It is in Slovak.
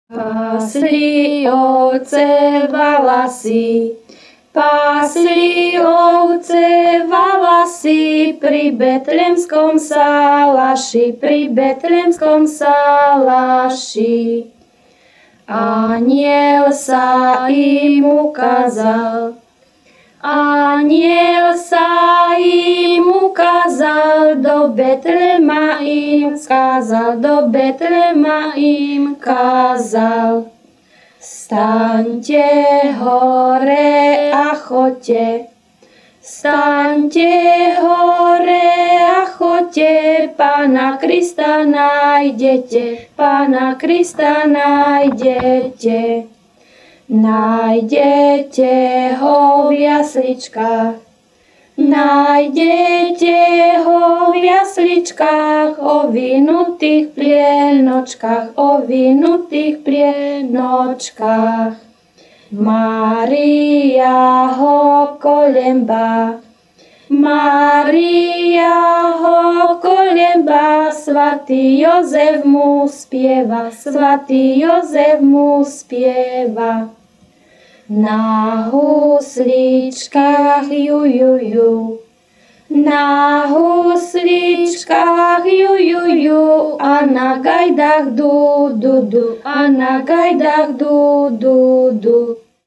Pásli ovce valasy, pásli ovce valasy pri Betlemskom salaši, pri Betlemskom salaši. Aniel sa im ukázal, aniel sa im ukázal, do Betlema im kázal, do Betlema im kázal. Staňte hore a choďte, staňte hore a choďte, Pána Krista nájdete, Pána Krista nájdete. Nájdete ho v jasličkách, nájdete ho v jasličkách, ovinutých plienočkách, ovinutých plienočkách. Mária ho kolembá, Mária ho kolembá, svätý Jozef mu spieva, svätý Jozef mu spieva. Na husličkách ju, ju, ju, na husličkách ju, ju, ju, a na gajdách du, du, du, a na gajdách du, du, du.